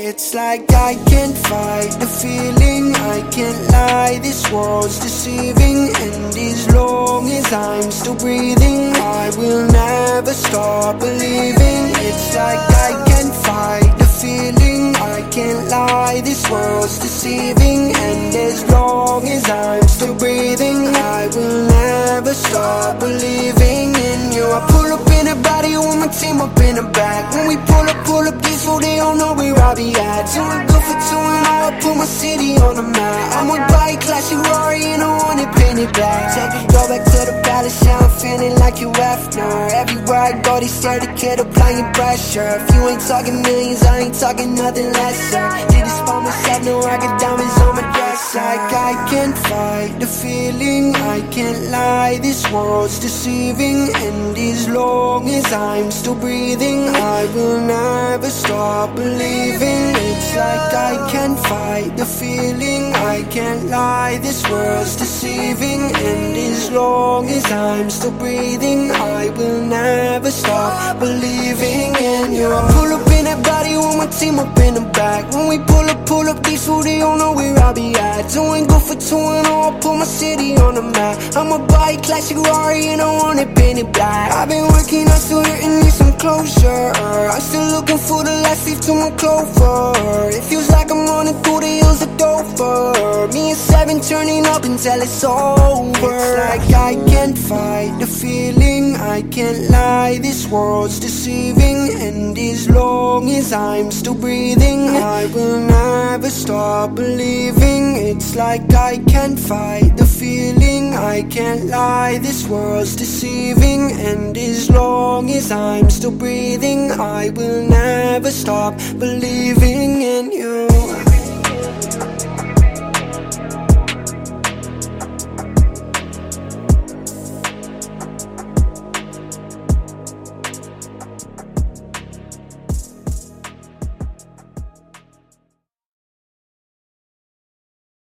It's like I can't fight the feeling, I can't lie, this world's deceiving. And as long as I'm still breathing, I will never stop believing. It's like I can't fight the feeling, I can't lie, this world's deceiving. And as long as I'm still breathing, I will never stop believing in you. I pull up in a body with my team up in the back. When we pull up peaceful, they don't know where I'll be at. Doing good for two and I put my city on the map. I'm gonna buy a classic Rari and I want it painted black. Take a go back to the palace, yeah, I'm feeling like you after. Everywhere I go, they stare, the kid applying pressure. If you ain't talking millions, I ain't talking nothing lesser. Did this by myself, no, I got diamonds on my dress. Like I can't fight the feeling, I can't lie, this world's deceiving. And as long as I'm still breathing, I will never stop believing. It's like I can't fight the feeling, I can't lie, this world's deceiving. And as long as I'm still breathing, I will never stop believing in you. I pull up in that body with my team up in the back. When we pull up peaceful, they don't know where I'll be at. Doing good for two and I'll put my city on the map. I'ma buy a classic Rari and I want it painted black. I've been working, I still here and need some closure. I'm still looking for the last leaf to my clover. It feels like I'm running through the hills of Dover. Me and Seven turning up until it's over. It's like I can't fight the feeling, I can't lie, this world's deceiving. And as long as I'm still breathing, I will never stop believing. It's like I can't fight the feeling, I can't lie, this world's deceiving. And as long as I'm still breathing, I will never stop believing in you.